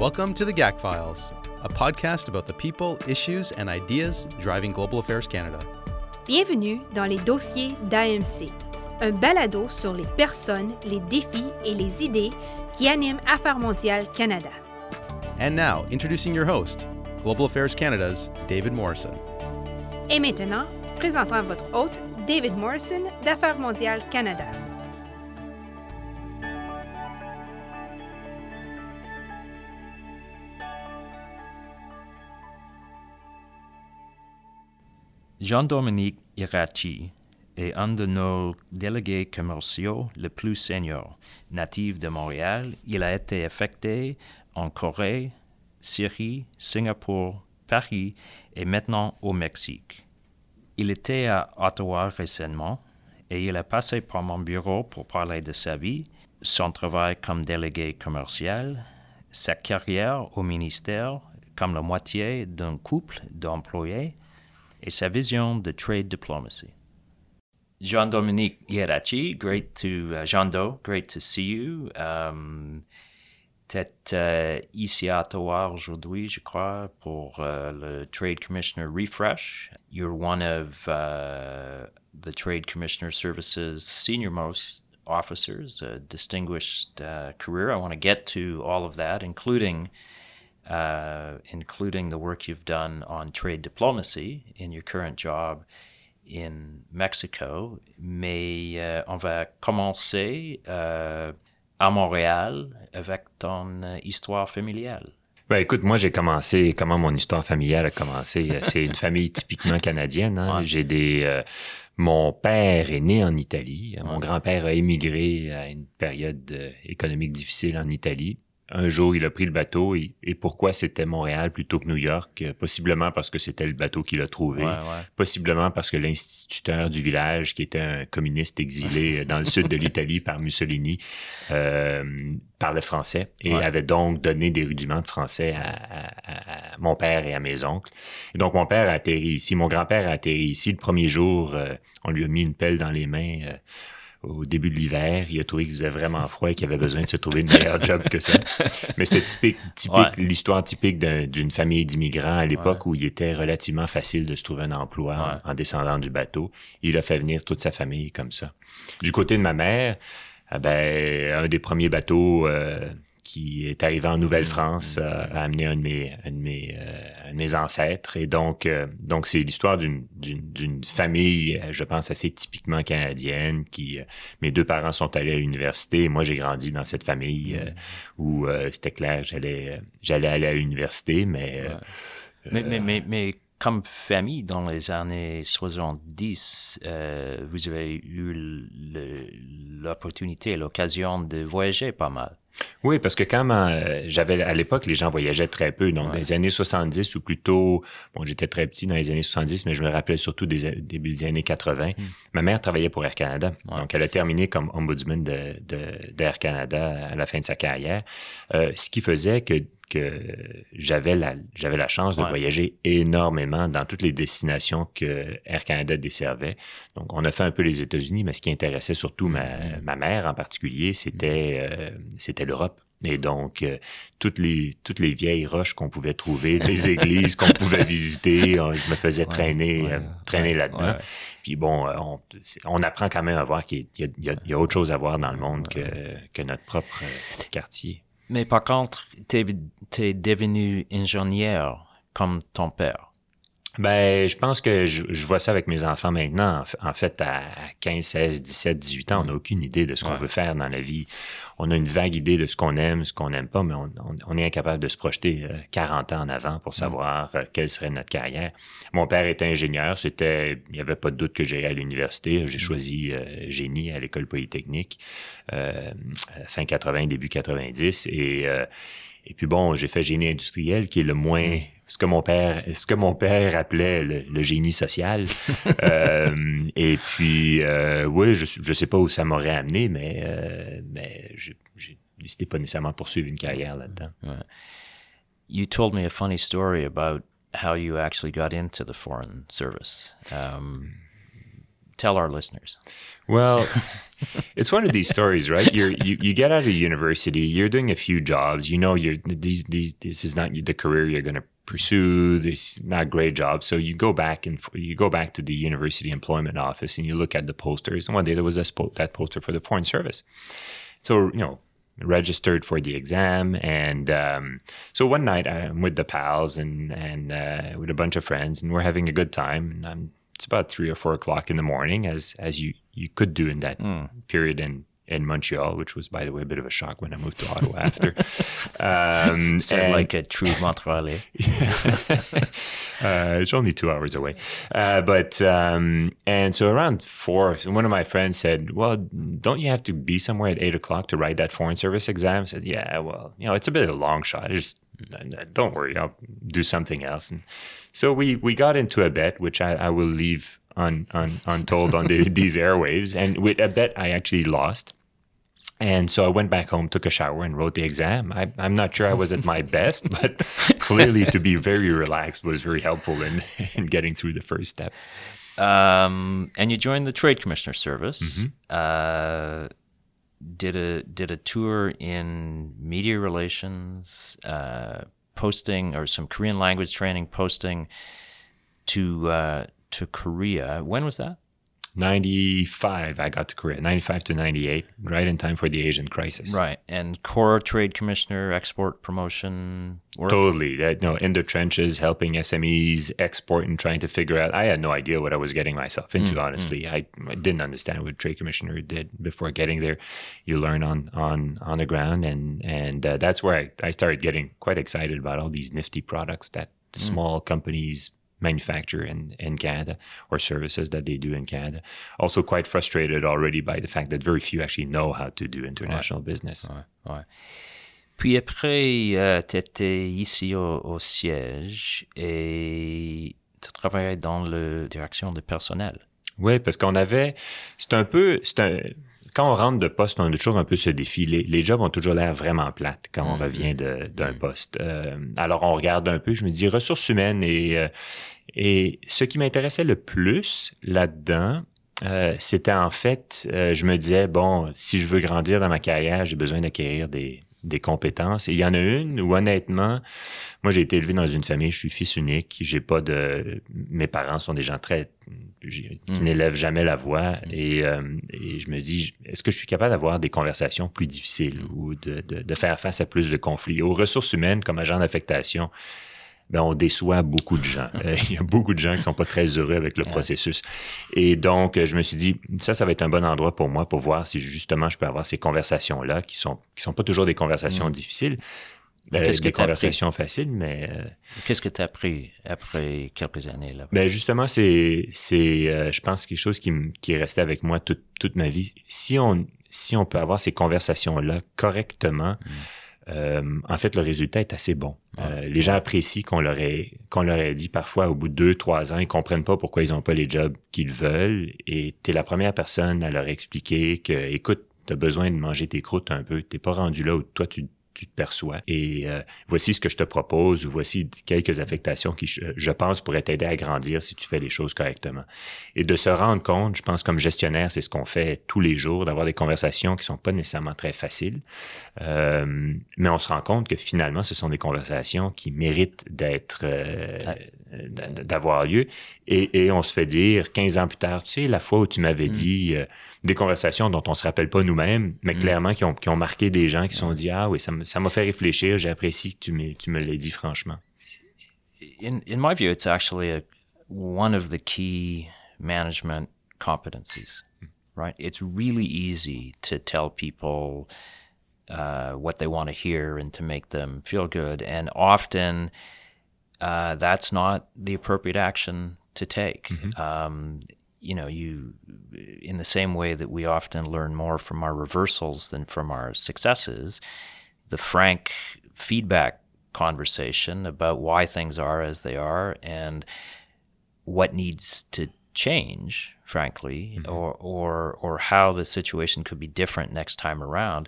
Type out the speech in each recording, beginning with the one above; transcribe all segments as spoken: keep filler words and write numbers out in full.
Welcome to the G A C Files, a podcast about the people, issues, and ideas driving Global Affairs Canada. Bienvenue dans les dossiers d'A M C, un balado sur les personnes, les défis et les idées qui animent Affaires mondiales Canada. And now, introducing your host, Global Affairs Canada's David Morrison. Et maintenant, présentant votre hôte, David Morrison d'Affaires mondiales Canada. Jean-Dominique Irachi est un de nos délégués commerciaux les plus seniors. Natif de Montréal, il a été affecté en Corée, Syrie, Singapour, Paris et maintenant au Mexique. Il était à Ottawa récemment et il est passé par mon bureau pour parler de sa vie, son travail comme délégué commercial, sa carrière au ministère comme la moitié d'un couple d'employés et sa vision de trade diplomacy. Jean-Dominique Irachi, great to, uh, Jean-Do, great to see you. Um, T'es uh, ici à Ottawa aujourd'hui, je crois, pour uh, le Trade Commissioner Refresh. You're one of uh, the Trade Commissioner Service's senior-most officers, a distinguished uh, career. I want to get to all of that, including Uh, including the work you've done on trade diplomacy in your current job in Mexico. Mais uh, on va commencer uh, à Montréal avec ton uh, histoire familiale. Ben, écoute, moi, j'ai commencé, comment mon histoire familiale a commencé? C'est une famille typiquement canadienne. Hein? Ouais. J'ai des... Euh, mon père est né en Italie. Ouais. Mon grand-père a émigré à une période euh, économique difficile en Italie. Un jour, il a pris le bateau et, et pourquoi c'était Montréal plutôt que New York? Possiblement parce que c'était le bateau qu'il a trouvé. Ouais, ouais. Possiblement parce que l'instituteur du village, qui était un communiste exilé dans le sud de l'Italie par Mussolini, euh, parlait français et ouais. avait donc donné des rudiments de français à, à, à mon père et à mes oncles. Et donc, mon père a atterri ici. Mon grand-père a atterri ici. Le premier jour, euh, on lui a mis une pelle dans les mains. Euh, Au début de l'hiver, il a trouvé qu'il faisait vraiment froid et qu'il avait besoin de se trouver une meilleure job que ça. Mais c'était typique, typique ouais. l'histoire typique d'un, d'une famille d'immigrants à l'époque ouais. où il était relativement facile de se trouver un emploi ouais. en, en descendant du bateau. Il a fait venir toute sa famille comme ça. Du côté de ma mère, eh ben, un des premiers bateaux euh, qui est arrivé en Nouvelle-France mmh. euh, a amené un de mes, un de mes, euh, un de mes ancêtres. Et donc, euh, donc c'est l'histoire d'une, d'une, d'une famille, je pense, assez typiquement canadienne. Qui, euh, mes deux parents sont allés à l'université. Moi, j'ai grandi dans cette famille euh, où euh, c'était clair, j'allais, j'allais aller à l'université, mais... Euh, mais, euh, mais, mais, mais comme famille, dans les années soixante-dix, euh, vous avez eu le, l'opportunité, l'occasion de voyager pas mal. Oui, parce que quand euh, j'avais à l'époque, les gens voyageaient très peu. Donc, ouais. dans les années soixante-dix ou plutôt, bon, j'étais très petit dans les années soixante-dix, mais je me rappelais surtout des début des années quatre-vingts. Mm. Ma mère travaillait pour Air Canada. Ouais. Donc, elle a terminé comme ombudsman de, de, d'Air Canada à la fin de sa carrière. Euh, ce qui faisait que que j'avais la j'avais la chance de ouais. voyager énormément dans toutes les destinations que Air Canada desservait. Donc, on a fait un peu les États-Unis, mais ce qui intéressait surtout ma, mm. ma mère en particulier, c'était, euh, c'était l'Europe. Et donc, euh, toutes les toutes les vieilles roches qu'on pouvait trouver, les églises qu'on pouvait visiter, on, je me faisais ouais, traîner ouais, euh, traîner ouais, là-dedans. Ouais. Puis bon, on, on apprend quand même à voir qu'il y a, il y a, il y a autre chose à voir dans le monde que, que notre propre euh, quartier. Mais par contre, t'es, t'es devenu ingénieur comme ton père. Ben, je pense que je, je vois ça avec mes enfants maintenant. En fait, à quinze, seize, dix-sept, dix-huit ans, on n'a aucune idée de ce qu'on ouais. veut faire dans la vie. On a une vague idée de ce qu'on aime, ce qu'on n'aime pas, mais on, on, on est incapable de se projeter quarante ans en avant pour savoir euh, quelle serait notre carrière. Mon père était ingénieur. C'était, il n'y avait pas de doute que j'allais à l'université. J'ai choisi euh, génie à l'école polytechnique, euh, fin quatre-vingts, début quatre-vingt-dix. Et, euh, et puis bon, j'ai fait génie industriel, qui est le moins... ce que mon père, ce que mon père appelait le, le génie social. euh, et puis, euh, oui, je je sais pas où ça m'aurait amené, mais euh, mais j'ai, j'ai décidé pas nécessairement poursuivre une carrière là-dedans. Ouais. You told me a funny story about how you actually got into the Foreign Service. Um, tell our listeners. Well, It's one of these stories, right? You're, you you get out of university, you're doing a few jobs, you know, you're these these this is not the career you're going to pursue. This is not a great job, so you go back and you go back to the university employment office and you look at the posters. And one day there was a spo- that poster for the Foreign Service. So you know, registered for the exam, and um, so one night I'm with the pals and and uh, with a bunch of friends, and we're having a good time. And I'm, it's about three or four o'clock in the morning, as as you. you could do in that mm. period in, in Montreal, which was, by the way, a bit of a shock when I moved to Ottawa after. Um, Sound like a true Montrealais. uh, it's only two hours away. Uh, but, um, and so around four, so one of my friends said, well, don't you have to be somewhere at eight o'clock to write that Foreign Service exam? I said, yeah, well, you know, it's a bit of a long shot. I just, don't worry, I'll do something else. And so we, we got into a bet, which I, I will leave Un, un, untold on the, these airwaves, and with a bet I actually lost. And so I went back home, took a shower, and wrote the exam. I, I'm not sure I was at my best, but clearly to be very relaxed was very helpful in, in getting through the first step. Um, and you joined the Trade Commissioner Service. Mm-hmm. Uh, did a did a tour in media relations, uh, posting or some Korean language training, posting to. Uh, to Korea. When was that? ninety-five, I got to Korea. ninety-five to ninety-eight, right in time for the Asian crisis. Right. And core trade commissioner, export promotion work? Totally. That, no, in the trenches, helping S M Es export and trying to figure out. I had no idea what I was getting myself into, mm, honestly. Mm. I, I didn't understand what trade commissioner did before getting there. You learn on on, on the ground, and, and uh, that's where I, I started getting quite excited about all these nifty products that mm. small companies manufacture in, in Canada, or services that they do in Canada. Also quite frustrated already by the fact that very few actually know how to do international ouais. business. Ouais, ouais. Puis après, euh, tu étais ici au, au siège et tu travaillais dans la direction du personnel. Oui, parce qu'on avait... C'est un peu... C'est un, quand on rentre de poste, on a toujours un peu ce défi. Les, les jobs ont toujours l'air vraiment plates quand on mm-hmm. revient de, d'un mm-hmm. poste. Euh, alors, on regarde un peu, je me dis, ressources humaines. Et, euh, et ce qui m'intéressait le plus là-dedans, euh, c'était en fait, euh, je me disais, bon, si je veux grandir dans ma carrière, j'ai besoin d'acquérir des, des compétences. Et il y en a une où, honnêtement, moi, j'ai été élevé dans une famille, je suis fils unique, j'ai pas de... Mes parents sont des gens très... qui mmh. n'élèvent jamais la voix. Mmh. Et, euh, et je me dis, est-ce que je suis capable d'avoir des conversations plus difficiles ou de, de, de faire face à plus de conflits? Aux ressources humaines, comme agent d'affectation, ben, on déçoit beaucoup de gens. Euh, il y a beaucoup de gens qui sont pas très heureux avec le processus. Et donc, je me suis dit, ça, ça va être un bon endroit pour moi pour voir si justement je peux avoir ces conversations-là qui sont, qui sont pas toujours des conversations mmh. difficiles. Euh, Qu'est-ce des que conversations appris? faciles, mais... Euh, Qu'est-ce que tu as appris après quelques années? Là? Ben justement, c'est, c'est euh, je pense, quelque chose qui, qui est resté avec moi toute, toute ma vie. Si on, si on peut avoir ces conversations-là correctement, mm. euh, en fait, le résultat est assez bon. Ah. Euh, les gens apprécient qu'on leur ait, qu'on leur ait dit parfois, au bout de deux, trois ans, ils comprennent pas pourquoi ils n'ont pas les jobs qu'ils veulent. Et tu es la première personne à leur expliquer que, écoute, tu as besoin de manger tes croûtes un peu. Tu n'es pas rendu là où toi, tu tu te perçois. Et euh, voici ce que je te propose, ou voici quelques affectations qui, je, je pense, pourraient t'aider à grandir si tu fais les choses correctement. Et de se rendre compte, je pense, comme gestionnaire, c'est ce qu'on fait tous les jours, d'avoir des conversations qui sont pas nécessairement très faciles. Euh, mais on se rend compte que finalement, ce sont des conversations qui méritent d'être, euh, d'avoir lieu. Et, et on se fait dire, quinze ans plus tard, tu sais, la fois où tu m'avais mm. dit euh, des conversations dont on se rappelle pas nous-mêmes, mais mm. clairement qui ont, qui ont marqué des gens qui se sont dit, ah oui, ça, ça m'a fait réfléchir, j'apprécie que tu me, tu me l'aies dit franchement. In, in my view, it's actually a, one of the key management competencies, mm. right? It's really easy to tell people uh, what they want to hear and to make them feel good. And often uh, that's not the appropriate action to take. Mm-hmm. Um, you know, you, in the same way that we often learn more from our reversals than from our successes, the frank feedback conversation about why things are as they are and what needs to change, frankly, mm-hmm. or, or, or how the situation could be different next time around,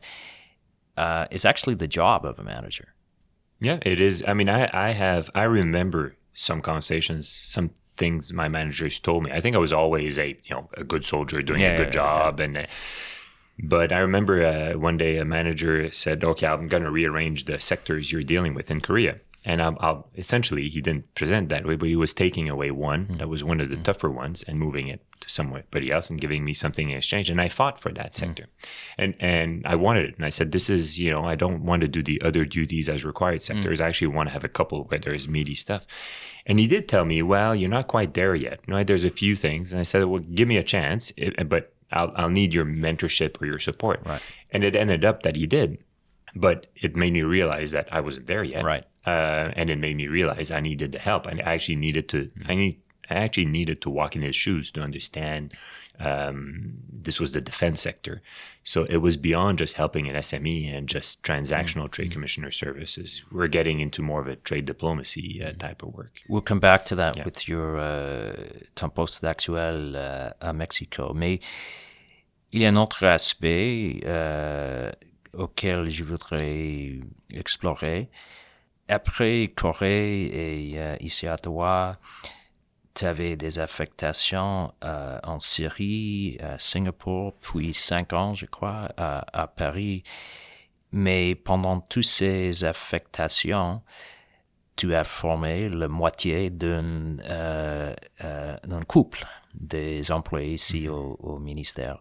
uh, is actually the job of a manager. Yeah, it is. I mean, I, I have, I remember some conversations, some things my managers told me. I think I was always a, you know, a good soldier doing yeah, a good yeah, job. Yeah. And, uh, But I remember uh, one day a manager said, okay, I'm going to rearrange the sectors you're dealing with in Korea. And I'll, I'll, essentially, he didn't present that way, but he was taking away one mm-hmm. that was one of the mm-hmm. tougher ones and moving it to somebody else and giving me something in exchange. And I fought for that sector. Mm-hmm. And and I wanted it. And I said, this is, you know, I don't want to do the other duties as required sectors. Mm-hmm. I actually want to have a couple where there's meaty stuff. And he did tell me, well, you're not quite there yet. Right? There's a few things. And I said, well, give me a chance, it, but I'll, I'll need your mentorship or your support. Right. And it ended up that he did. But it made me realize that I wasn't there yet. Right. Uh, and it made me realize I needed the help. I actually needed to. Mm-hmm. I need. I actually needed to walk in his shoes to understand. Um, this was the defense sector, so it was beyond just helping an S M E and just transactional mm-hmm. trade commissioner services. We're getting into more of a trade diplomacy uh, type of work. We'll come back to that yeah. with your uh, ton poste actuel uh, à Mexico. Mais il y a un autre aspect euh, auquel je voudrais explorer. Après Corée et euh, ici à Ottawa, tu avais des affectations euh, en Syrie, à Singapour, puis cinq ans, je crois, à, à Paris. Mais pendant toutes ces affectations, tu as formé la moitié d'un, euh, euh, d'un couple des employés ici au, au ministère.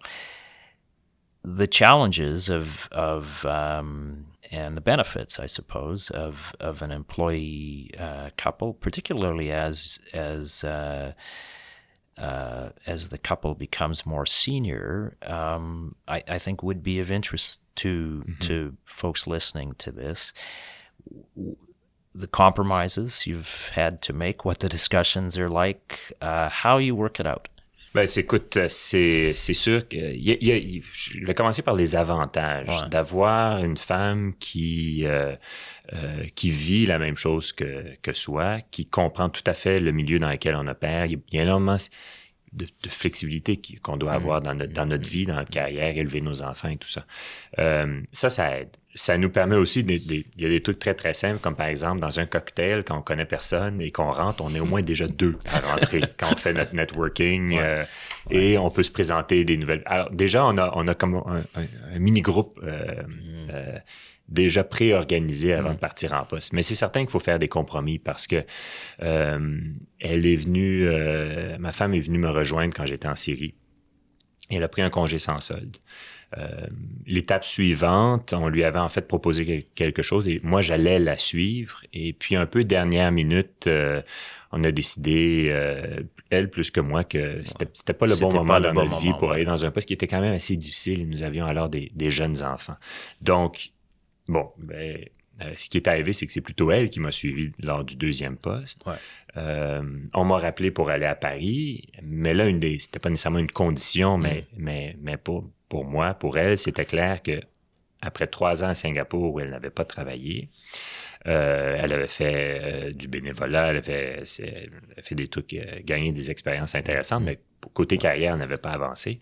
The challenges of of um, and the benefits, I suppose, of of an employee uh, couple, particularly as as uh, uh, as the couple becomes more senior, um, I, I think would be of interest to mm-hmm. to folks listening to this. The compromises you've had to make, what the discussions are like, uh, how you work it out. Ben, écoute, c'est, c'est sûr que y a, y a, je vais commencer par les avantages ouais. d'avoir une femme qui euh, euh, qui vit la même chose que que soi, qui comprend tout à fait le milieu dans lequel on opère. Il y a énormément de, de flexibilité qui, qu'on doit avoir dans notre dans notre vie, dans notre carrière, élever nos enfants et tout ça. Euh, ça, ça aide. Ça nous permet aussi, de, de, il y a des trucs très, très simples, comme par exemple, dans un cocktail, quand on connaît personne et qu'on rentre, on est au moins déjà deux à rentrer quand on fait notre networking ouais. Euh, ouais. et on peut se présenter des nouvelles. Alors, déjà, on a, on a comme un, un, un mini-groupe euh, mm. euh, déjà pré-organisé avant mm. de partir en poste. Mais c'est certain qu'il faut faire des compromis parce que euh, elle est venue, euh, ma femme est venue me rejoindre quand j'étais en Syrie. Et elle a pris un congé sans solde. Euh, l'étape suivante, on lui avait en fait proposé quelque chose et moi, j'allais la suivre. Et puis, un peu dernière minute, euh, on a décidé, euh, elle plus que moi, que c'était, c'était pas le c'était bon moment dans bon notre moment, vie pour ouais. aller dans un poste qui était quand même assez difficile. Nous avions alors des, des jeunes enfants. Donc, bon, ben... Euh, ce qui est arrivé, c'est que c'est plutôt elle qui m'a suivi lors du deuxième poste. Ouais. Euh, on m'a rappelé pour aller à Paris, mais là, une des, c'était pas nécessairement une condition, mais, mm. mais, mais pour, pour moi, pour elle, c'était clair que après trois ans à Singapour où elle n'avait pas travaillé, euh, elle avait fait euh, du bénévolat, elle avait, elle avait fait des trucs, euh, gagné des expériences intéressantes, mm. mais côté carrière, elle n'avait pas avancé.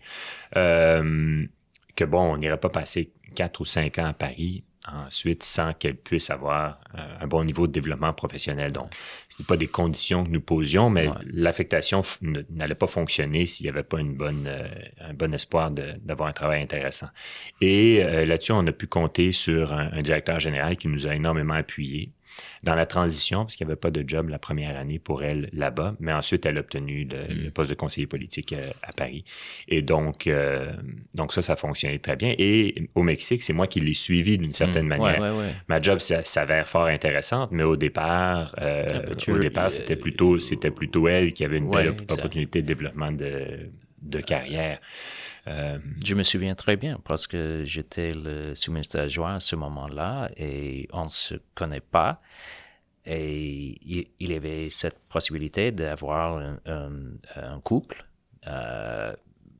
Euh, que bon, on n'irait pas passer quatre ou cinq ans à Paris ensuite sans qu'elle puisse avoir euh, un bon niveau de développement professionnel. Donc, ce n'est pas des conditions que nous posions, mais ouais. l'affectation f- n'allait pas fonctionner s'il n'y avait pas une bonne, euh, un bon espoir de, d'avoir un travail intéressant. Et euh, là-dessus, on a pu compter sur un, un directeur général qui nous a énormément appuyés dans la transition, parce qu'il n'y avait pas de job la première année pour elle là-bas, mais ensuite, elle a obtenu le, mmh. le poste de conseiller politique euh, à Paris. Et donc, euh, donc ça, ça fonctionnait très bien. Et au Mexique, c'est moi qui l'ai suivi d'une certaine mmh. manière. Ouais, ouais, ouais. Ma job ça, s'avère fort intéressante, mais au départ, euh, au départ, c'était plutôt, c'était plutôt elle qui avait une ouais, belle opportunité de développement de, de carrière. Euh, je me souviens très bien parce que j'étais le sous-ministre adjoint à ce moment-là et on ne se connaît pas. Et il, il y avait cette possibilité d'avoir un, un, un couple euh,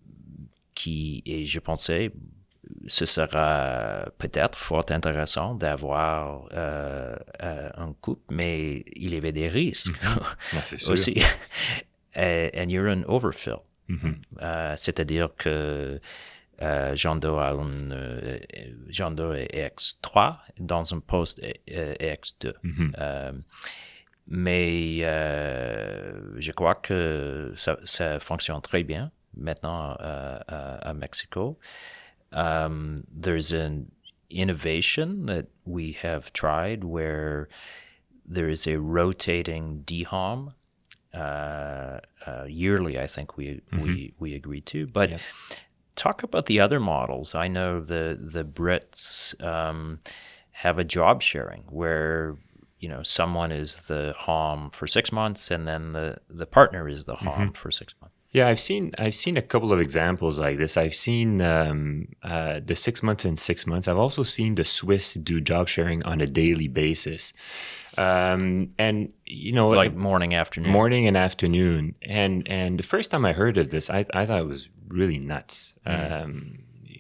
qui, et je pensais, ce sera peut-être fort intéressant d'avoir euh, euh, un couple, mais il y avait des risques mmh. ouais, c'est sûr. aussi. And you're an overfill. Mm-hmm. Euh, c'est-à-dire que euh, Jean Doe a une euh, Jean Doe est X trois dans un poste euh, X deux. Mm-hmm. Euh, mais euh, je crois que ça, ça fonctionne très bien maintenant euh, à, à Mexico. Um, there's an innovation that we have tried where there is a rotating D H O M. Uh, uh, yearly, I think we mm-hmm. we we agreed to. But yeah. Talk about the other models. I know the the Brits um, have a job sharing where you know someone is the H O M for six months and then the, the partner is the H O M mm-hmm. for six months. Yeah, I've seen I've seen a couple of examples like this. I've seen um, uh, the six months and six months. I've also seen the Swiss do job sharing on a daily basis. Um, and you know, like morning, afternoon, morning and afternoon. And and the first time I heard of this, I I thought it was really nuts. Mm. Um,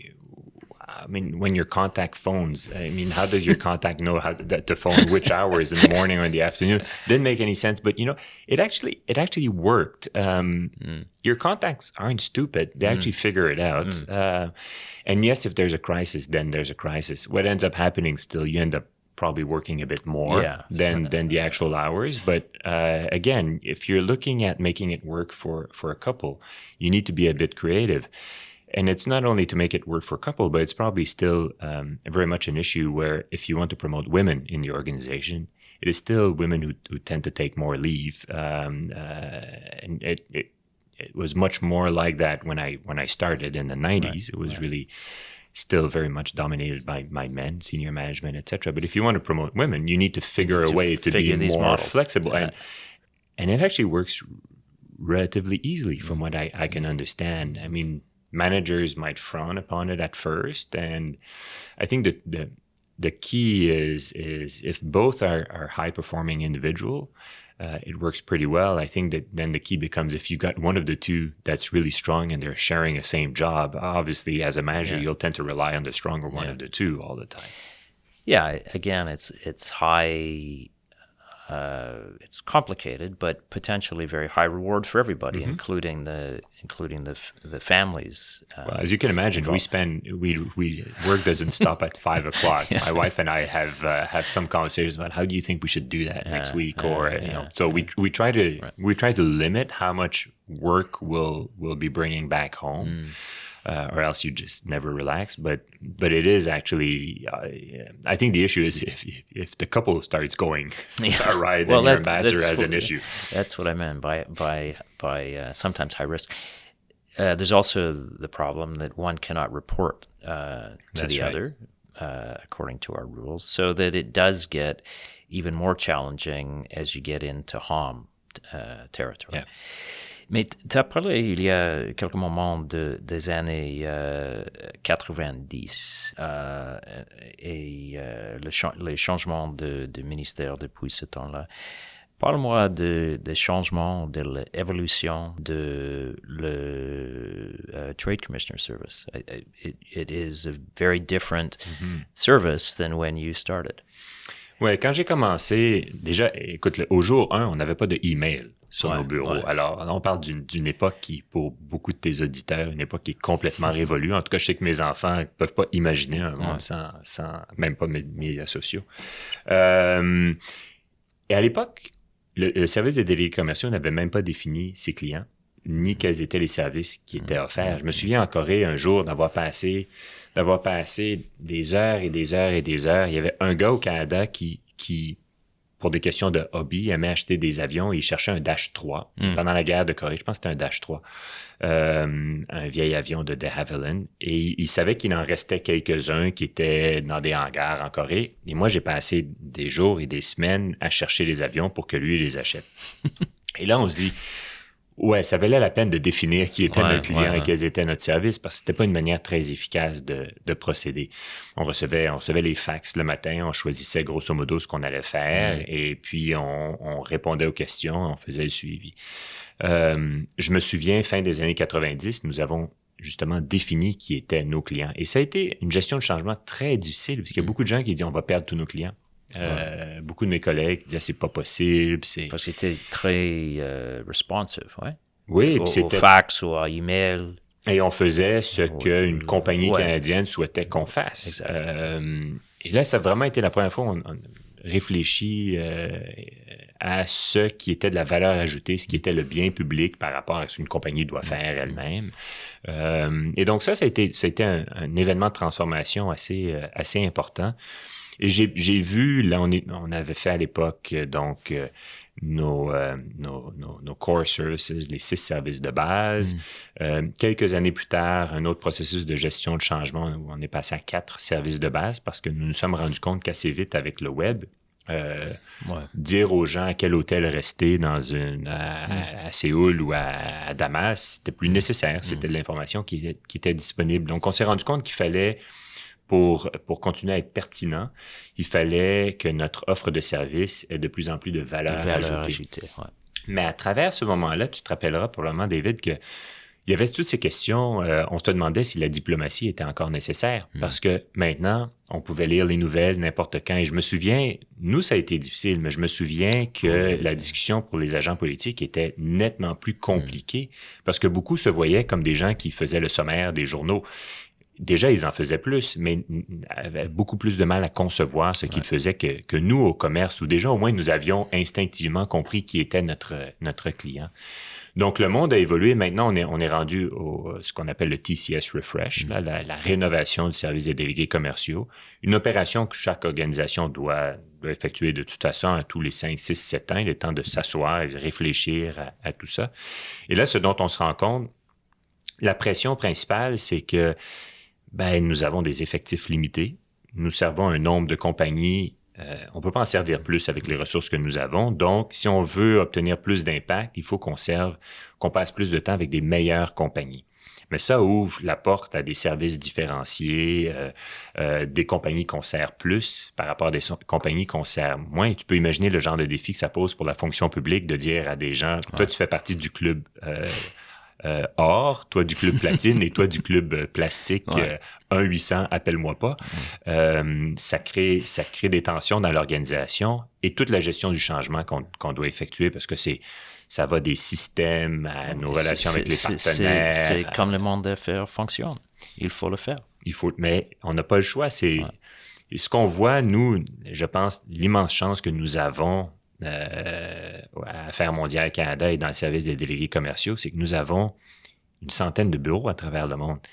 I mean, when your contact phones, I mean, how does your contact know how to, to phone which hours in the morning or in the afternoon? Didn't make any sense. But you know, it actually it actually worked. Um, mm. Your contacts aren't stupid; they mm. actually figure it out. Mm. Uh, and yes, if there's a crisis, then there's a crisis. What ends up happening still, you end up probably working a bit more yeah. than than the actual hours. But uh, again, if you're looking at making it work for, for a couple, you need to be a bit creative. And it's not only to make it work for a couple, but it's probably still um, very much an issue where if you want to promote women in the organization, it is still women who, who tend to take more leave. Um, uh, and it, it it was much more like that when I when I started in the nineties. Right. It was right. really still very much dominated by, by men, senior management, et cetera. But if you want to promote women, you need to figure to a way to be more models. flexible. Yeah. And, and it actually works relatively easily from what I, I can understand. I mean, managers might frown upon it at first. And I think that the the key is is if both are, are high-performing individual, Uh, it works pretty well. I think that then the key becomes if you got one of the two that's really strong and they're sharing a same job, obviously as a manager, yeah. you'll tend to rely on the stronger one yeah. of the two all the time. Yeah, again, it's it's high, uh, it's complicated, but potentially very high reward for everybody, mm-hmm. including the including the the families. Uh, well, as you can imagine, involved. we spend we we work doesn't stop at five o'clock. Yeah. My wife and I have uh, have some conversations about how do you think we should do that yeah, next week, or uh, you yeah, know. So yeah. we we try to right. we try to limit how much work we'll we'll be bringing back home. Mm. Uh, or else you just never relax. But but it is actually, uh, I think the issue is if if the couple starts going yeah. awry, then well, your ambassador has an issue. That's what I meant by by by uh, sometimes high risk. Uh, there's also the problem that one cannot report uh, to that's the right. other uh, according to our rules, so that it does get even more challenging as you get into H O M uh, territory. Yeah. Mais tu as parlé il y a quelques moments de, des années euh, quatre-vingt-dix euh, et euh, le cha- les changements de, de ministère depuis ce temps-là. Parle-moi de, des changements, de l'évolution de le uh, Trade Commissioner Service. It, it is a very different mm-hmm. service than when you started. Oui, quand j'ai commencé, déjà, écoute, au jour un, on n'avait pas de email sur ouais, nos bureaux. Ouais. Alors, on parle d'une, d'une époque qui, pour beaucoup de tes auditeurs, une époque qui est complètement révolue. En tout cas, je sais que mes enfants ne peuvent pas imaginer un monde ouais. sans, sans, même pas mes médias sociaux. Euh, et à l'époque, le, le service des délégués commerciaux n'avait même pas défini ses clients, ni quels étaient les services qui étaient offerts. Je me souviens en Corée, un jour, d'avoir passé, d'avoir passé des heures et des heures et des heures. Il y avait un gars au Canada qui, qui pour des questions de hobby, aimait acheter des avions et il cherchait un Dash trois. Mm. Pendant la guerre de Corée, je pense que c'était un Dash trois. Euh, un vieil avion de de Havilland. Et il savait qu'il en restait quelques-uns qui étaient dans des hangars en Corée. Et moi, j'ai passé des jours et des semaines à chercher les avions pour que lui les achète. Et là, on se dit... Ouais, ça valait la peine de définir qui était ouais, notre client ouais, ouais. et quels étaient notre service parce que c'était pas une manière très efficace de, de procéder. On recevait, on recevait les fax le matin, on choisissait grosso modo ce qu'on allait faire mmh. et puis on, on répondait aux questions, on faisait le suivi. Euh, je me souviens, fin des années quatre-vingt-dix, nous avons justement défini qui étaient nos clients. Et ça a été une gestion de changement très difficile parce qu'il y a beaucoup de gens qui disent on va perdre tous nos clients. Euh, ouais. Beaucoup de mes collègues disaient c'est pas possible. C'est... Parce que c'était très euh, responsive, ouais. Oui, au, puis c'était... au fax ou à email. Et on faisait ce qu'une compagnie ouais. canadienne souhaitait qu'on fasse. Euh, et là, ça a vraiment été la première fois, on, on, réfléchi euh, à ce qui était de la valeur ajoutée, ce qui était le bien public par rapport à ce qu'une compagnie doit faire elle-même. Euh, et donc ça, ça a été, ça a été un, un événement de transformation assez, euh, assez important. Et j'ai, j'ai vu, là, on, est, on avait fait à l'époque, donc, euh, nos, euh, nos, nos, nos core services, les six services de base. Mm. Euh, quelques années plus tard, un autre processus de gestion de changement où on est passé à quatre services de base parce que nous nous sommes rendus compte qu'assez vite avec le web, euh, ouais. dire aux gens à quel hôtel rester dans une, à, mm. à Séoul ou à, à Damas, c'était plus nécessaire. C'était mm. de l'information qui, qui était disponible. Donc, on s'est rendu compte qu'il fallait Pour, pour continuer à être pertinent, il fallait que notre offre de service ait de plus en plus de valeur, de valeur ajoutée. ajoutée ouais. Mais à travers ce moment-là, tu te rappelleras probablement, David, qu'il y avait toutes ces questions. Euh, on se demandait si la diplomatie était encore nécessaire. Mm. Parce que maintenant, on pouvait lire les nouvelles n'importe quand. Et je me souviens, nous, ça a été difficile, mais je me souviens que oui. la discussion pour les agents politiques était nettement plus compliquée mm. parce que beaucoup se voyaient comme des gens qui faisaient le sommaire des journaux. Déjà, ils en faisaient plus, mais avaient beaucoup plus de mal à concevoir ce ouais. qu'ils faisaient que, que nous, au commerce, où déjà, au moins, nous avions instinctivement compris qui était notre, notre client. Donc, le monde a évolué. Maintenant, on est, on est rendu au ce qu'on appelle le T C S Refresh, mm. là, la, la rénovation du service des délégués commerciaux. Une opération que chaque organisation doit, doit effectuer de toute façon à tous les cinq, six, sept ans. Il est temps de s'asseoir et de réfléchir à, à tout ça. Et là, ce dont on se rend compte, la pression principale, c'est que ben, nous avons des effectifs limités. Nous servons un nombre de compagnies. Euh, on ne peut pas en servir plus avec les ressources que nous avons. Donc, si on veut obtenir plus d'impact, il faut qu'on serve, qu'on passe plus de temps avec des meilleures compagnies. Mais ça ouvre la porte à des services différenciés, euh, euh, des compagnies qu'on sert plus par rapport à des so- compagnies qu'on sert moins. Tu peux imaginer le genre de défi que ça pose pour la fonction publique de dire à des gens, ouais. toi, tu fais partie du club euh, Euh, or, toi du club platine et toi du club euh, plastique, ouais. euh, un huit cents, appelle-moi pas. Ouais. Euh, ça crée, ça crée des tensions dans l'organisation et toute la gestion du changement qu'on, qu'on doit effectuer parce que c'est, ça va des systèmes à nos c'est, relations avec les partenaires. C'est, c'est comme le monde d'affaires fonctionne. Il faut le faire. Il faut, mais on n'a pas le choix. C'est, ouais. ce qu'on voit, nous, je pense, l'immense chance que nous avons Euh, à Affaires mondiales Canada et dans le service des délégués commerciaux, c'est que nous avons une centaine de bureaux à travers le monde.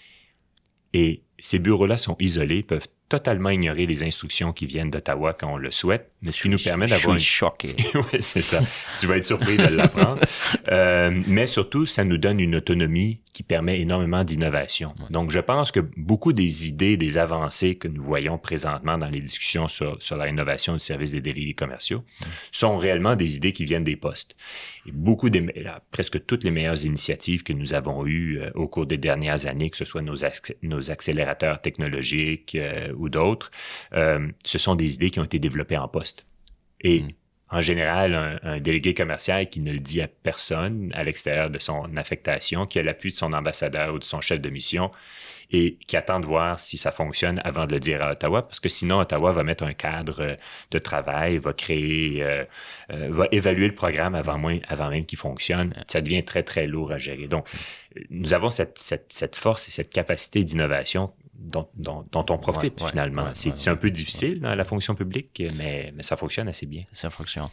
Et ces bureaux-là sont isolés, peuvent totalement ignorer les instructions qui viennent d'Ottawa quand on le souhaite, mais ce qui nous permet d'avoir... Je suis choqué. Oui, c'est ça. Tu vas être surpris de l'apprendre. Euh, mais surtout, ça nous donne une autonomie qui permet énormément d'innovation. Ouais. Donc, je pense que beaucoup des idées, des avancées que nous voyons présentement dans les discussions sur, sur la rénovation du service des délégués commerciaux ouais. sont réellement des idées qui viennent des postes. Et beaucoup des, presque toutes les meilleures initiatives que nous avons eues euh, au cours des dernières années, que ce soit nos, ac- nos accélérateurs technologiques euh, ou d'autres, euh, ce sont des idées qui ont été développées en poste. Et mmh. en général, un, un délégué commercial qui ne le dit à personne à l'extérieur de son affectation, qui a l'appui de son ambassadeur ou de son chef de mission et qui attend de voir si ça fonctionne avant de le dire à Ottawa, parce que sinon, Ottawa va mettre un cadre de travail, va créer, euh, euh, va évaluer le programme avant, moins, avant même qu'il fonctionne. Ça devient très, très lourd à gérer. Donc, nous avons cette, cette, cette force et cette capacité d'innovation dont, dont, dont on profite ouais, finalement. Ouais, c'est, ouais, c'est un peu difficile ouais. dans la fonction publique, mais, mais ça fonctionne assez bien. Ça fonctionne.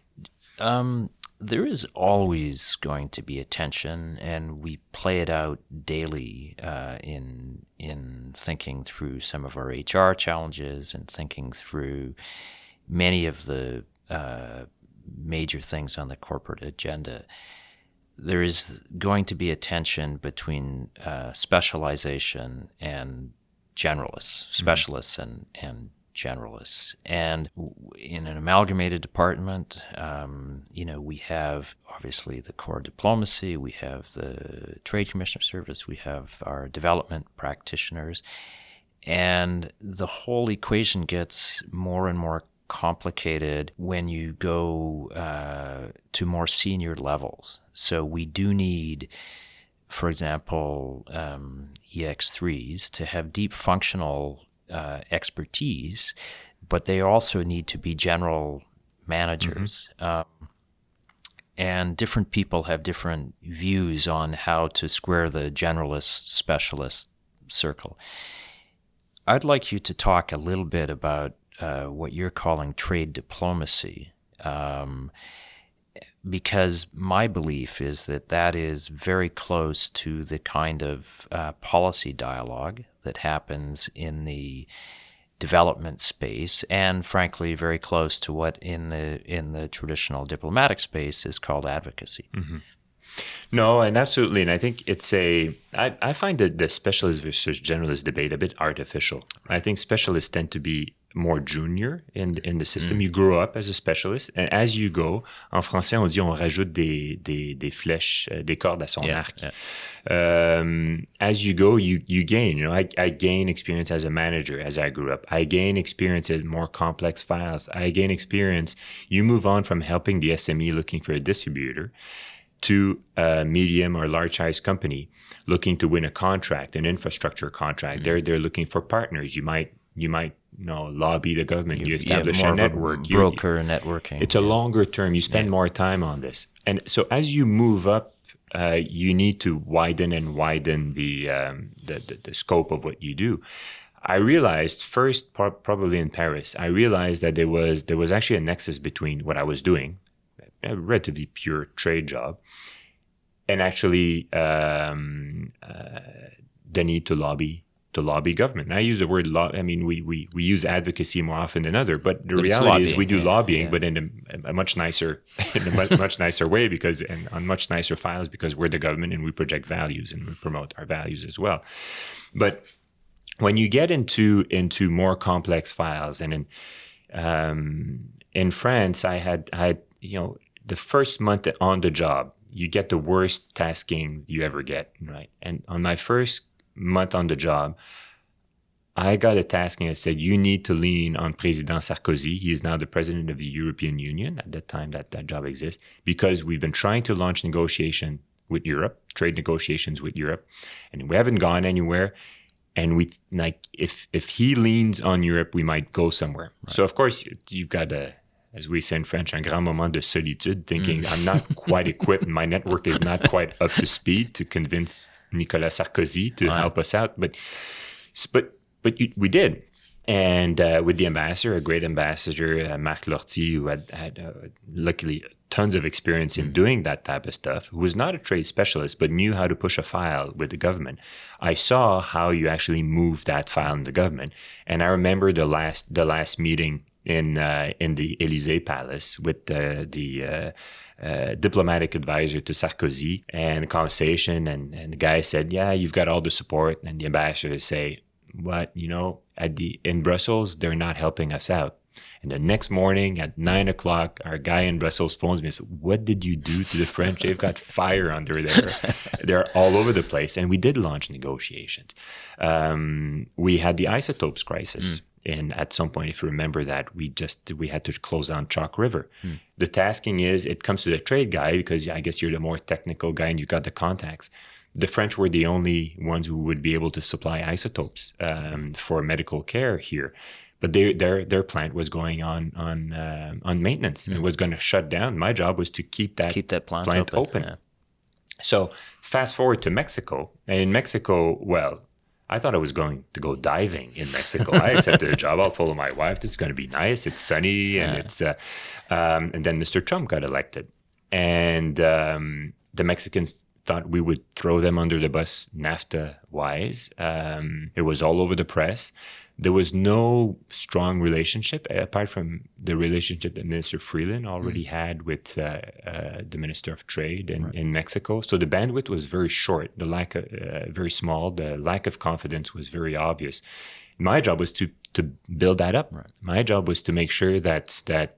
Um, there is always going to be a tension, and we play it out daily uh, in in thinking through some of our H R challenges and thinking through many of the uh, major things on the corporate agenda. There is going to be a tension between uh, specialization and generalists, specialists mm-hmm. and, and generalists. And in an amalgamated department, um, you know, we have obviously the core diplomacy, we have the trade commissioner service, we have our development practitioners, and the whole equation gets more and more complicated when you go uh, to more senior levels. So we do need, for example, um, E X threes to have deep functional uh, expertise, but they also need to be general managers. Mm-hmm. Um, and different people have different views on how to square the generalist specialist circle. I'd like you to talk a little bit about uh, what you're calling trade diplomacy, um, because my belief is that that is very close to the kind of uh, policy dialogue that happens in the development space, and frankly, very close to what in the in the traditional diplomatic space is called advocacy. Mm-hmm. No, and absolutely. And I think it's a, I, I find that the specialist versus generalist debate a bit artificial. I think specialists tend to be more junior in, in the system. Mm. You grow up as a specialist, and as you go, en français, on dit on rajoute des, des, des flèches, des cordes à son yeah, arc. Yeah. Um, as you go, you, you gain. You know, I, I gain experience as a manager as I grew up. I gain experience in more complex files. I gain experience. You move on from helping the S M E looking for a distributor to a medium or large size company looking to win a contract, an infrastructure contract. Mm-hmm. They're they're looking for partners. You might you might you know lobby the government. You, you establish yeah, more a network. A broker you, networking. It's a yeah. longer term. You spend yeah. more time on this, and so as you move up, uh, you need to widen and widen the, um, the, the the scope of what you do. I realized first, pro- probably in Paris, I realized that there was there was actually a nexus between what I was doing, a relatively pure trade job, and actually um, uh, the need to lobby to lobby government. And I use the word law. I mean, we we we use advocacy more often than other, but the but reality is we do yeah, lobbying, yeah. but in a, a much nicer, in a much, much nicer way because and on much nicer files because we're the government and we project values and we promote our values as well. But when you get into into more complex files, and in um, in France, I had I had you know the first month on the job, you get the worst tasking you ever get, right? And on my first month on the job, I got a tasking that said, you need to lean on President Sarkozy. He is now the president of the European Union at that time that that job exists, because we've been trying to launch negotiation with Europe, trade negotiations with Europe, and we haven't gone anywhere. And we like if if he leans on Europe, we might go somewhere. Right. So of course you've got a, as we say in French, un grand moment de solitude, thinking mm. I'm not quite equipped, my network is not quite up to speed to convince Nicolas Sarkozy to right. help us out. But but but you, we did. And uh, with the ambassador, a great ambassador, uh, Marc Lortie, who had, had uh, luckily tons of experience in mm. doing that type of stuff, who was not a trade specialist, but knew how to push a file with the government. I saw how you actually move that file in the government. And I remember the last the last meeting in uh, in the Élysée Palace with uh, the uh, uh, diplomatic advisor to Sarkozy, and the conversation, and, and the guy said, yeah, you've got all the support. And the ambassador say, what, you know, at the in Brussels, they're not helping us out. And the next morning at nine o'clock, our guy in Brussels phones me and says, what did you do to the French? They've got fire under there. They're all over the place. And we did launch negotiations. Um, we had the isotopes crisis. Mm. And at some point, if you remember that, we just, we had to close down Chalk River. Mm. The tasking is, it comes to the trade guy, because I guess you're the more technical guy and you've got the contacts. The French were the only ones who would be able to supply isotopes um, for medical care here. But they, their their plant was going on on uh, on maintenance mm. and was going to shut down. My job was to keep that, keep that plant, plant open. open. Yeah. So fast forward to Mexico. And in Mexico, well, I thought I was going to go diving in Mexico. I accepted a job. I'll follow my wife. This is going to be nice. It's sunny. And, yeah. it's, uh, um, and then Mister Trump got elected. And um, the Mexicans thought we would throw them under the bus NAFTA-wise. Um, it was all over the press. There was no strong relationship, apart from the relationship that Minister Freeland already mm. had with uh, uh, the Minister of Trade in, right. in Mexico. So the bandwidth was very short, the lack of, uh, very small. The lack of confidence was very obvious. My job was to to build that up. Right. My job was to make sure that that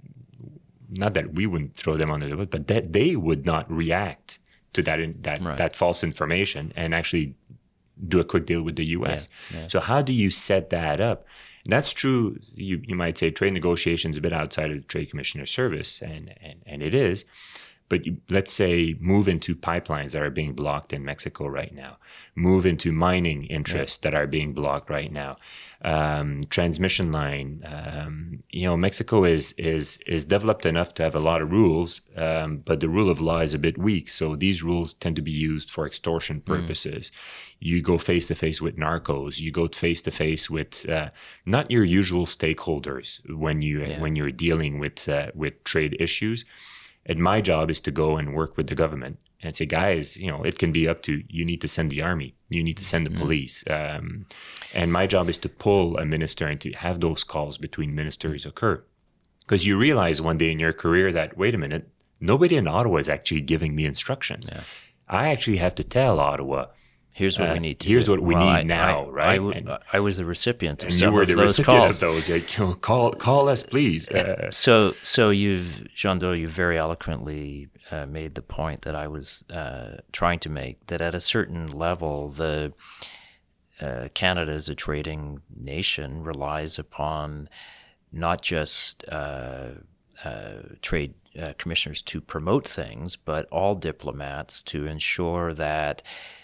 not that we wouldn't throw them under the bus, but that they would not react to that in, that right. that false information and actually do a quick deal with the U S. Yeah, yeah. So how do you set that up? And that's true. You you might say trade negotiations a bit outside of the Trade Commissioner service, and, and, and it is. But you, let's say move into pipelines that are being blocked in Mexico right now. Move into mining interests yeah. that are being blocked right now. Um, transmission line. Um, you know, Mexico is is is developed enough to have a lot of rules, um, but the rule of law is a bit weak. So these rules tend to be used for extortion purposes. Mm. You go face to face with narcos. You go face to face with uh, not your usual stakeholders when you yeah. when you're dealing with uh, with trade issues. And my job is to go and work with the government and say, guys, you know, it can be up to, you need to send the army, you need to send the mm-hmm. police. Um, and my job is to pull a minister and to have those calls between ministers occur. Because you realize one day in your career that, wait a minute, nobody in Ottawa is actually giving me instructions. Yeah. I actually have to tell Ottawa, here's what uh, we need to here's do. what we well, need I, now, I, right? I, w- and, I was the recipient of and some you were of the those recipient calls. Of those. Like, you know, call, call us, please. Uh, so, so you've, Jean-Do, you very eloquently uh, made the point that I was uh, trying to make, that at a certain level, the uh, Canada as a trading nation relies upon not just uh, uh, trade uh, commissioners to promote things, but all diplomats to ensure that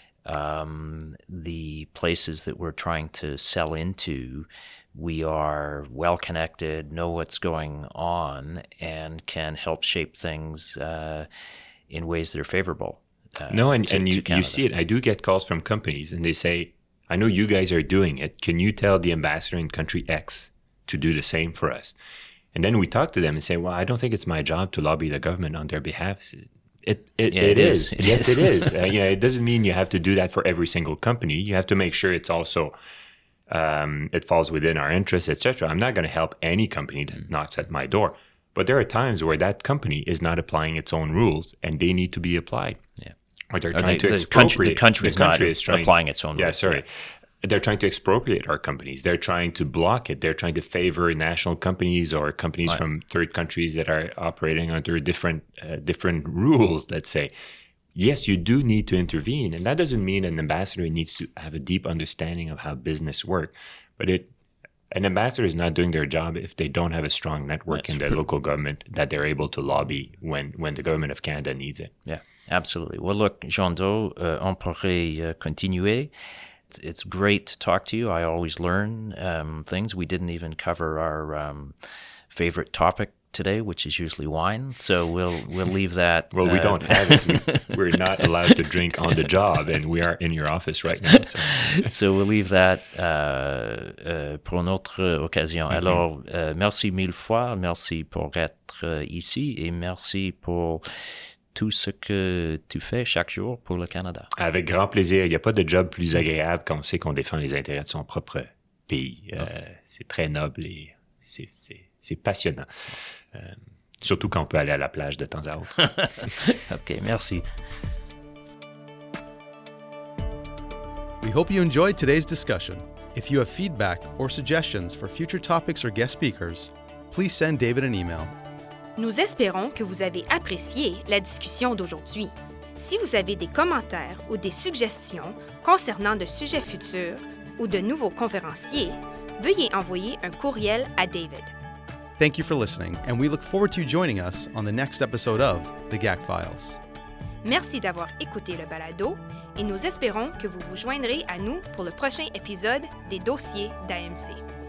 Um, the places that we're trying to sell into, we are well connected, know what's going on, and can help shape things uh, in ways that are favorable. Uh, no, and, to, and you, you see it. I do get calls from companies, and they say, I know you guys are doing it. Can you tell the ambassador in country X to do the same for us? And then we talk to them and say, well, I don't think it's my job to lobby the government on their behalf. It it, yeah, it, it is. is. It yes, is. it is. Uh, you know, it doesn't mean you have to do that for every single company. You have to make sure it's also um, it falls within our interests, et cetera. I'm not going to help any company that knocks at my door, but there are times where that company is not applying its own rules, and they need to be applied. Yeah, or they're or trying they, to the expropriate. Country, the country is the country not is trying, applying its own yeah, rules. Sorry. Yeah. They're trying to expropriate our companies. They're trying to block it. They're trying to favor national companies or companies right. from third countries that are operating under different uh, different rules, let's say. Yes, you do need to intervene. And that doesn't mean an ambassador needs to have a deep understanding of how business works. But it, an ambassador is not doing their job if they don't have a strong network That's in their true. local government that they're able to lobby when, when the government of Canada needs it. Yeah, absolutely. Well, look, Jean-Do, uh, on pourrait uh, continuer. It's, it's great to talk to you. I always learn um, things. We didn't even cover our um, favorite topic today, which is usually wine. So we'll we'll leave that. Well, we uh, don't have it. We, we're not allowed to drink on the job, and we are in your office right now. So, so we'll leave that uh, uh, pour une autre occasion. Mm-hmm. Alors, euh, merci mille fois. Merci pour être ici et merci pour tout ce que tu fais chaque jour pour le Canada. Avec grand plaisir. Il n'y a pas de job plus agréable quand on sait qu'on défend les intérêts de son propre pays. Euh, oh. C'est très noble et c'est, c'est, c'est passionnant. Euh, surtout quand on peut aller à la plage de temps à autre. OK, merci. We hope you enjoyed today's discussion. If you have feedback or suggestions for future topics or guest speakers, please send David an email. Nous espérons que vous avez apprécié la discussion d'aujourd'hui. Si vous avez des commentaires ou des suggestions concernant de sujets futurs ou de nouveaux conférenciers, veuillez envoyer un courriel à David. Thank you for listening, and we look forward to you joining us on the next episode of The G A C Files. Merci d'avoir écouté le balado et nous espérons que vous vous joindrez à nous pour le prochain épisode des dossiers d'A M C.